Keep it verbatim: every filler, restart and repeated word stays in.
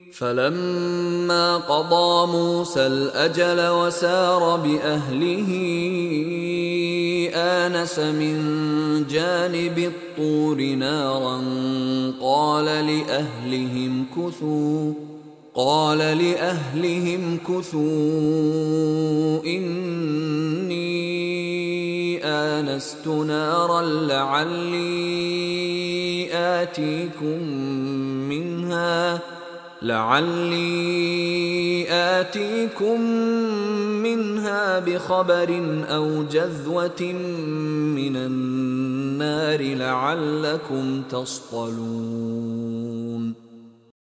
فلما قضى موسى الأجل وسار بأهله آنس من جانب الطور نارا قال لأهلهم كثوا قال لأهلهم كثوا إني آنست نارا لعلي آتيكم منها لعلي آتيكم منها بخبر أو جذوة من النار لعلكم تصطلون